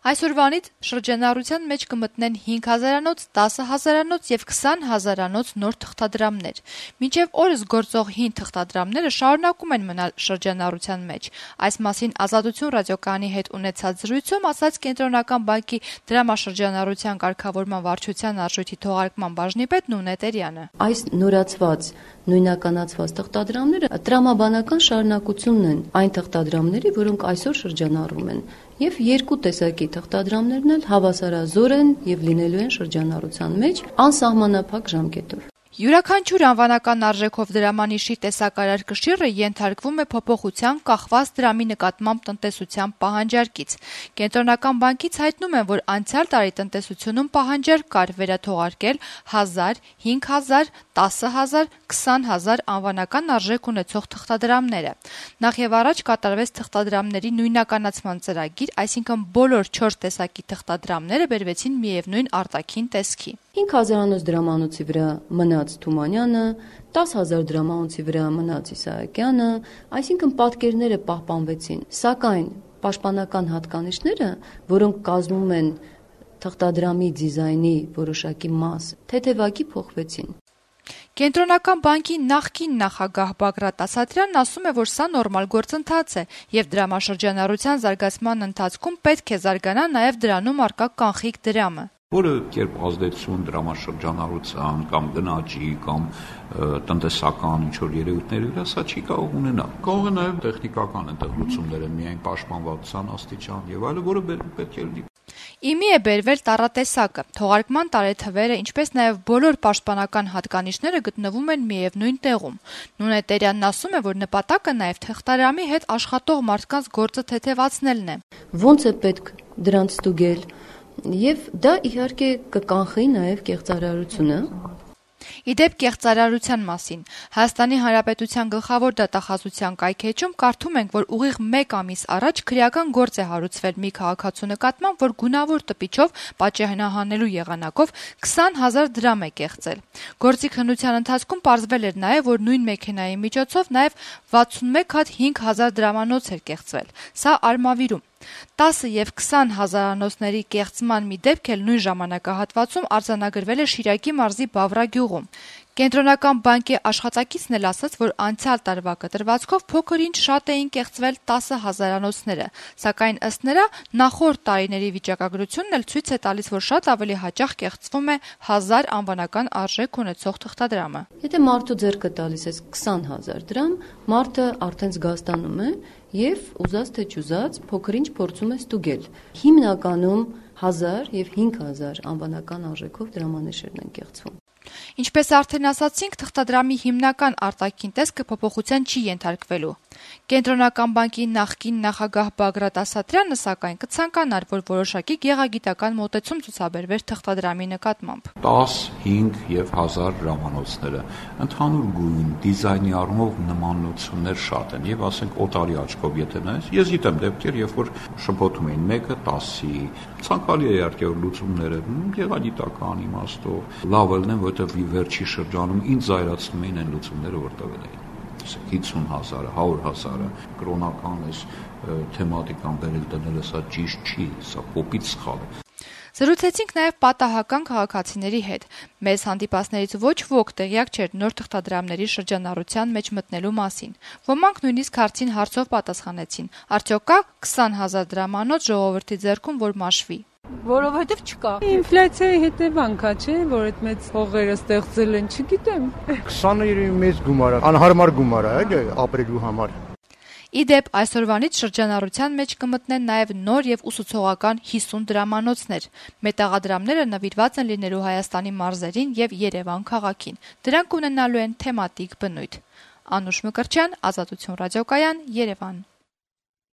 Այսօրվանից շրջանառության մեջ կմտնեն 5,000-անոց, 10,000-անոց եւ 20,000-անոց նոր թղթադրամներ։ Մինչեւ օրս գործող հին թղթադրամները շարունակում են մնալ շրջանառության մեջ։ Այս մասին Ազատություն ռադիոկայանի հետ ունեցած զրույցում ասաց Կենտրոնական բանկի դրամաշրջանառության կարգավորման վարչության արժույթի թողարկման բաժնի պետ Նունե Տերյանը։ Այս նորացված նույնականացված թղթադրամները տրամաբանական շարունակությունն են այն թղթադրամների, որոնք այսօր շրջանառվում են։ Եվ երկու տեսակի թղթադրամներն էլ հավասարազոր են եւ լինելու են շրջանառության մեջ անսահմանափակ ժամկետով։ Յուրաքանչյուր անվանական արժեքով դրամանիշի տեսակարար կշիռը ենթարկվում է փոփոխության կախված դրամի նկատմամբ տնտեսության պահանջարկից։ Կենտրոնական բանկից հայտնում են, որ անցյալ տարի տնտեսությունում պահանջարկ կար վերաթողարկել 1000, 5000, 10000, 20000 անվանական արժեք ունեցող թղթադրամները։ Նախ եւ առաջ կատարվեց թղթադրամների նույնականացման ծրագիր, այսինքն բոլոր 4 տեսակի թղթադրամները բերվեցին միևնույն արտաքին տեսքի։ 5000-անոց դրամանոցի վրա մնաց Թումանյանը, 10,000 դրամանոցի վրա մնաց Իսահակյանը, այսինքն պատկերները պահպանվեցին, սակայն պաշտպանական հատկանիշները, որոնք կազմում են թղթադրամի դիզայնի որոշակի մաս, թեթևակի փոխվեցին։ Կենտրոնական բանկի նախկին նախագահ Բագրատ Ասատրյանն ասում է, որ սա նորմալ գործընթաց է եւ դրամաշրջանառության զարգացման ընթացքում պետք է զարգանա նաեւ դրանում առկա կանխիկ դրամը։ Որը կերպ ազդեցություն դրամաշրջանառության կամ գնաճի կամ տնտեսական ինչ-որ երևույթների վրա սա չի կարող ունենալ։ Կարող է նաև տեխնիկական ընտրություններ են միայն պաշտպանվածության աստիճան եւ այլը, որը պետք է լինի։ Իմի է բերվել տառատեսակը, թողարկման տարեթվերը, ինչպես նաև բոլոր պաշտպանական հատկանիշները գտնվում են միևնույն տեղում։ Նունե Տերյանն ասում է, որ նպատակը նաև թղթադրամի հետ աշխատող մարդկանց գործը թեթևացնելն է։ Ոնց է պետք դրանց ստուգել, եւ դա իհարկե կկանխի նաև կեղծարարությունը։ Իդեպ կեղծարարության մասին Հայաստանի Հանրապետության գլխավոր դատախազության կայքէջում կարդում ենք, որ ուղիղ 1 ամիս առաջ քրեական գործ է հարուցվել մի քաղաքացու նկատմամբ, որ գունավոր տպիչով պատժենահանելու եղանակով 20,000 դրամ է կեղծել։ Գործի քննության ընթացքում պարզվել էր նաև, որ նույն մեքենայի միջոցով նաև 61 հատ 5,000 դրամանոց էր կեղծվել։ Սա Արմավիրում 10 եւ 20,000-անոցների կեղծման մի դեպք էլ նույն ժամանակահատվածում արձանագրվել է Շիրակի մարզի Բավրա գյուղում։ Կենտրոնական բանկի աշխատակիցն էլ ասաց, որ անցյալ տարվա կտրվածքով փոքր-ինչ շատ էին կեղծվել 10,000-անոցները, սակայն ըստ նրա նախորդ տարիների վիճակագրությունն էլ ցույց է տալիս, որ շատ ավելի հաճախ կեղծվում է 1000 անվանական արժեք ունեցող թղթադրամը։ Եթե մարդու ձեռքը տալիս ես 20,000 դրամ, մարդը արդեն զգաստանում է եւ ուզած թե չուզած փոքր-ինչ փորձում է ստուգել։ Հիմնականում 1000 եւ 5000 անվանական արժեքով դրամանիշերն են կեղծվում։ Ինչպես արդեն ասացինք, թղթադրամի հիմնական արտաքին տեսքը փոփոխության չի ենթարկվելու։ Կենտրոնական բանկի նախկին նախագահ Բագրատ Ասատրյանը սակայն կցանկանար, որ որոշակի գեղագիտական մոտեցում ցուցաբերվեր թղթադրամի նկատմամբ։ 10, 5 եւ 1000 դրամանոցները ընդհանուր գույն, դիզայնի առումով նմանություններ շատ են եւ ասենք օտարի աչքով եթե նայես, ես գիտեմ դեպքեր, երբ որ շփոթում էին 1-ը 10-ի, ցանկալի է իհարկե լուծումները, գեղագիտական իմաստով, լավ են, որտեղ վերջի շրջանում ինձ զայրացնում էին այն լուծումները, որ տվել էին։ 50,000, 100,000 կրոնական էս թեմատիկան բերել դնելը սա ճիշտ չի, սա կոպիտ սխալ է։ Զրուցեցինք նաև պատահական քաղաքացիների հետ։ Մեզ հանդիպածներից ոչ ոք տեղյակ չէր նոր թղթադրամների շրջանառության մեջ մտնելու մասին։ Ոմանք նույնիսկ հարցին հարցով պատասխանեցին. արդյոք կա 20,000 դրամանոց ժողովրդի ձեռքում, որ մաշվի։ Որովհետև չկա։ Ինֆլյացիայի հետևանքա, չէ, որ այդ մեծ հողերը ստեղծել են, չգիտեմ։ 20-ը մեծ գումար է, անհարմար գումար է, ապրելու համար։ Իդեպ այսօրվանից շրջանառության մեջ կմտնեն նաև նոր եւ ուսուցողական 50 դրամանոցներ։ Մետաղադրամները նվիրված են լինելու Հայաստանի մարզերին եւ Երևան քաղաքին։ Դրանք ունենալու են թեմատիկ բնույթ։ Անուշ Մկրտչյան, Ազատություն ռադիոկայան, Երևան։